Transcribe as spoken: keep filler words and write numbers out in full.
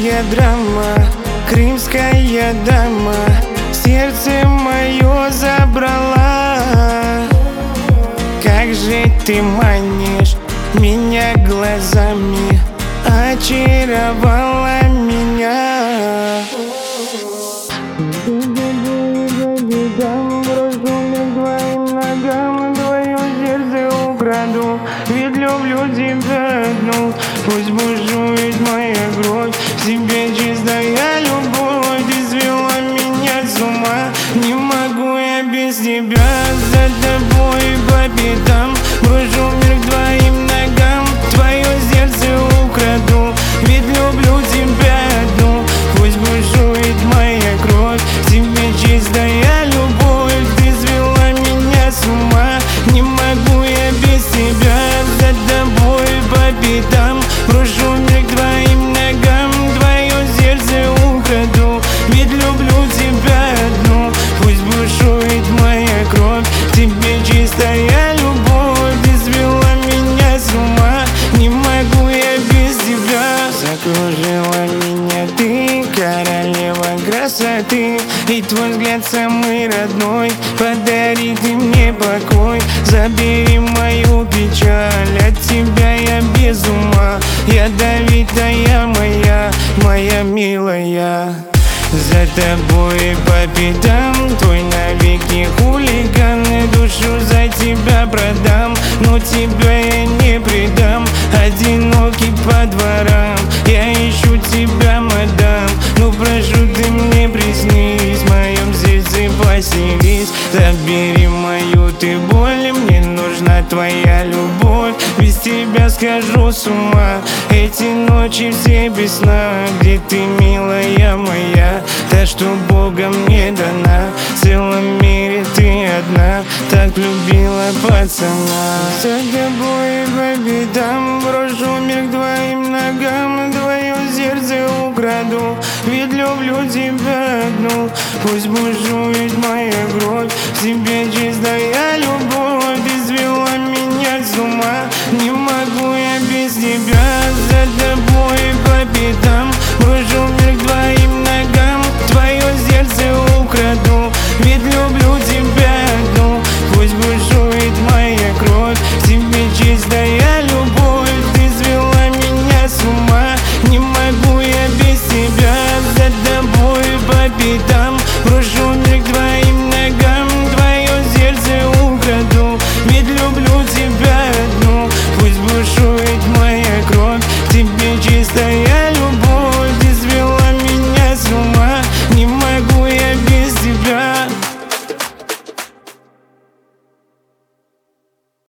Крымская драма, крымская дама сердце мое забрала. Как же ты манишь меня глазами, очаровала меня. Брошу мне к твоим ногам, твое сердце украду, ведь люблю тебя одну. Пусть бушует моя кровь, в себе чистая любовь. Ты свела меня с ума, не могу я без тебя. За тобой по пятам, брошу мир к твоим ногам, твое сердце украду, ведь люблю тебя одну. Пусть бушует моя кровь, в тебе чистая любовь. Ты свела меня с ума, не могу я без тебя. За тобой по пятам, брошу мир к твоим ногам, твое сердце украду, ведь люблю тебя одну. Пусть бушует моя кровь, в тебе чистая любовь. Ты свела меня с ума, не могу я без тебя. Закружила меня ты, королева красоты, и твой взгляд самый родной. Подари ты мне покой, забери мою печаль, от тебя я без ума. Ядовитая моя, моя милая. За тобой по пятам, твой навеки хулиган. Душу за тебя продам, но тебя я не предам. Одинокий по дворам, я ищу тебя, мадам. Ну прошу, ты мне приснись, в моем сердце поселись. Забери мою ты боль, мне нужна твоя любовь. Без тебя схожу с ума, эти ночи все без сна. Где ты, милая моя, та, что Богом мне дана? В целом мире ты одна, так любила пацана. За тобой по пятам, брошу мир к твоим ногам, твое сердце украду, ведь люблю тебя одну. Пусть бушует моя кровь, в тебе чистая